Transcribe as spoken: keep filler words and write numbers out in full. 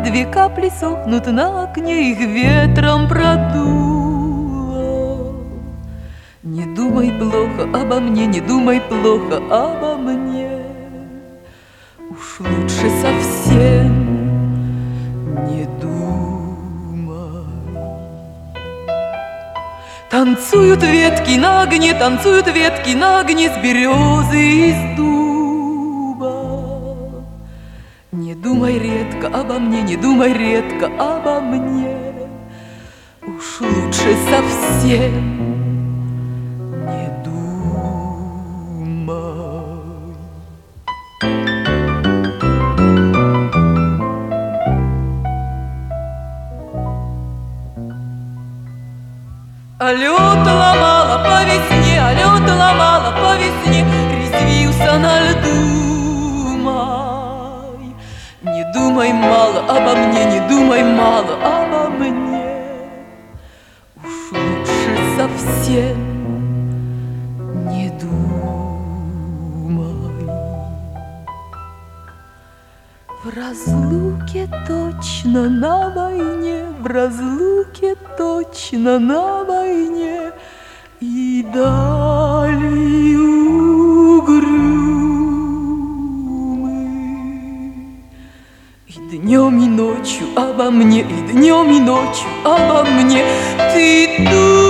две капли сохнут на окне, их ветром продуло. Не думай плохо обо мне, не думай плохо обо мне, уж лучше совсем не думай. Танцуют ветки на огне, танцуют ветки на огне с березы и с дуба. Не думай редко обо мне, не думай редко обо мне, уж лучше совсем не думай. А лед ломала по весне, а лед ломала по весне, резвился на льду май. Не думай мало обо мне, не думай мало обо мне, уж лучше совсем не думай. В разлуке точно на войне, в разлуке точно на войне, и дали угрюмы. И днем и ночью обо мне, и днем и ночью обо мне ты думаешь.